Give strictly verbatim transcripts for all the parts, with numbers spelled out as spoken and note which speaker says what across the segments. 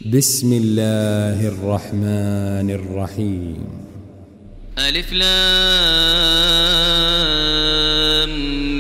Speaker 1: بسم الله الرحمن الرحيم.
Speaker 2: ألف لام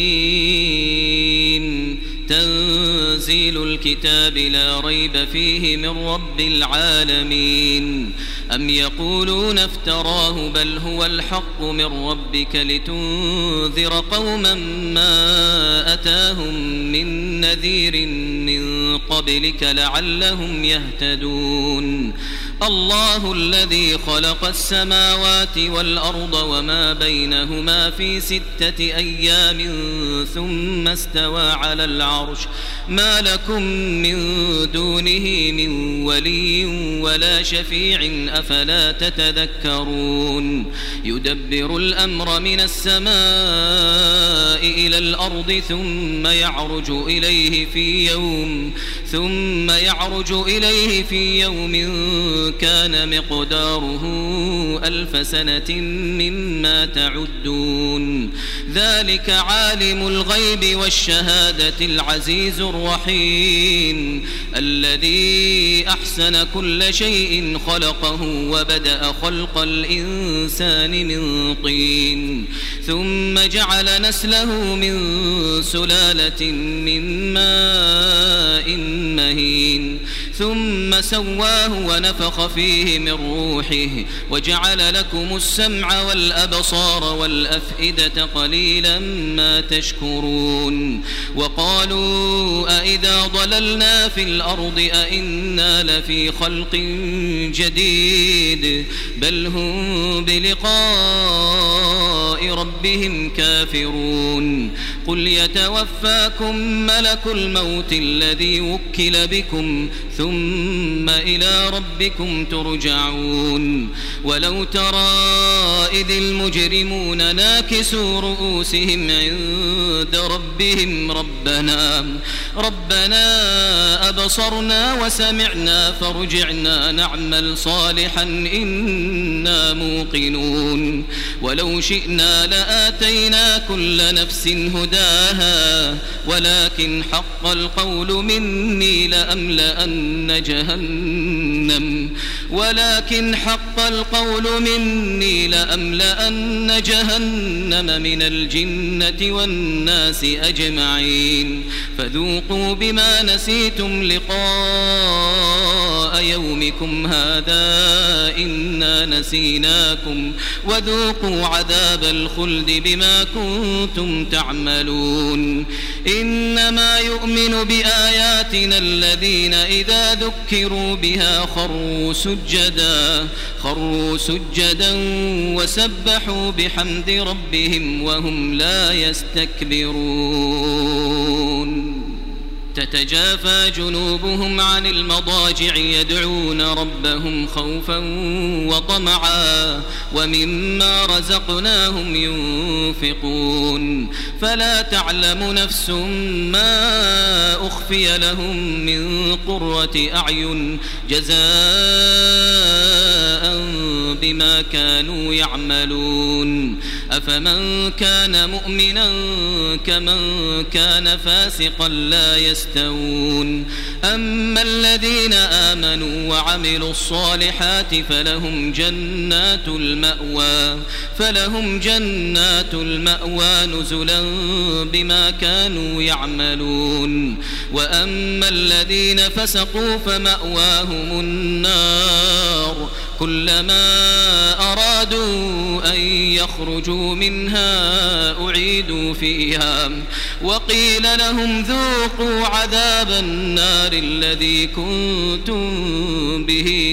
Speaker 2: ميم. تنزيل الكتاب لا ريب فيه من رب العالمين. أم يقولون افتراه بل هو الحق من ربك لتنذر قوما ما أتاهم من نذير من قبلك لعلهم يهتدون. الله الذي خلق السماوات والأرض وما بينهما في ستة أيام ثم استوى على العرش ما لكم من دونه من ولي ولا شفيع أفلا تتذكرون. يدبر الأمر من السماء إلى الأرض ثم يعرج إليه في يوم ثم يعرج إليه في يوم كان مقداره ألف سنة مما تعدون. ذلك عالم الغيب والشهادة العزيز الرحيم الذي أحسن كل شيء خلقه وبدأ خلق الإنسان من طين ثم جعل نسله من سلالة من ماء مهين ثم سواه ونفخ فيه من روحه وجعل لكم السمع والأبصار والأفئدة قليلا ما تشكرون. وقالوا أئذا ضللنا في الأرض أئنا لفي خلق جديد بل هم بلقاء ربهم كافرون. قل يتوفاكم ملك الموت الذي وكل بكم ثم إلى ربكم ترجعون. ولو ترى إذ المجرمون ناكسوا رؤوسهم عند ربهم ربنا ربنا أبصرنا وسمعنا فارجعنا نعمل صالحا إنا موقنون. ولو شئنا لآتينا كل نفس هداها ولكن حق القول مني لأملأن جهنم ولكن حق القول مني لأملأن جهنم من الجنة والناس أجمعين. فذوقوا بما نسيتم لقاء يومكم هذا إنا نسيناكم وذوقوا عذاب الخلد بما كنتم تعملون. إنما يؤمن بآياتنا الذين إذا ذكروا بها خروا سجدا خروا سجدا وسبحوا بحمد ربهم وهم لا يستكبرون. تتجافى جنوبهم عن المضاجع يدعون ربهم خوفا وطمعا ومما رزقناهم ينفقون. فلا تعلم نفس ما أخفي لهم من قرة أعين جزاء بما كانوا يعملون. أفمن كان مؤمنا كمن كان فاسقا لا يستوون. أما الذين آمنوا وعملوا الصالحات فلهم جنات المأوى فلهم جنات المأوى نزلا بما كانوا يعملون. وأما الذين فسقوا فمأواهم النار كلما أرادوا أن يخرجوا منها أعيدوا فيها وقيل لهم ذوقوا عذاب النار الذي كنتم به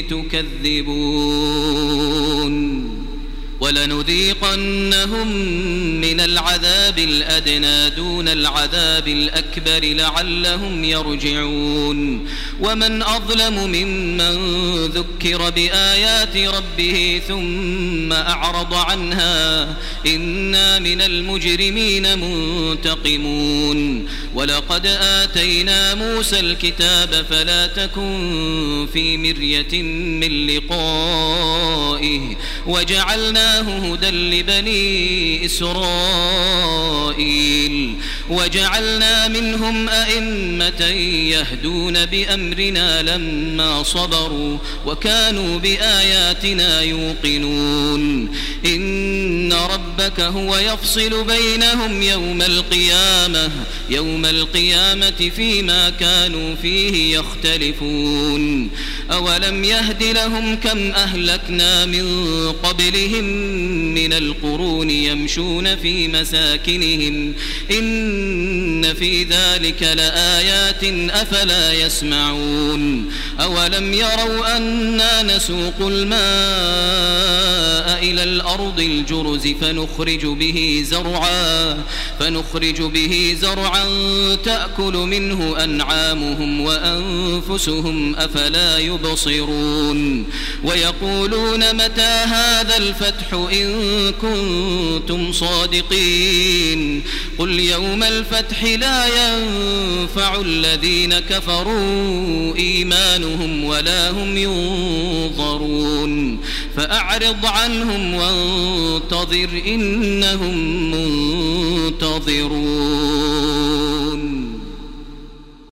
Speaker 2: تكذبون. ولنذيقنهم من العذاب الأدنى دون العذاب الأكبر لعلهم يرجعون. ومن أظلم ممن ذكر بآيات ربه ثم أعرض عنها إنا من المجرمين منتقمون. ولقد آتينا موسى الكتاب فلا تكن في مرية من لقائه وجعلناه هدى لبني إسرائيل. وجعلنا منهم أئمة يهدون بأمرنا لما صبروا وكانوا بآياتنا يوقنون إن ربك هو يفصل بينهم يوم القيامة يوم القيامة فيما كانوا فيه يختلفون أولم يهد لهم كم أهلكنا من قبلهم من القرون يمشون في مساكنهم إن في ذلك لآيات أفلا يسمعون أولم يروا أنا نسوق الماء إلى الأرض الجرز فنخرج به زرعا فنخرج به زرعا تأكل منه أنعامهم وأنفسهم أفلا يبصرون ويقولون متى هذا الفتح إن كنتم صادقين قل يوم الفتح لا ينفع الذين كفروا إيمانهم ولا هم ينظرون فأعرض عنهم وانتظر إنهم منتظرون.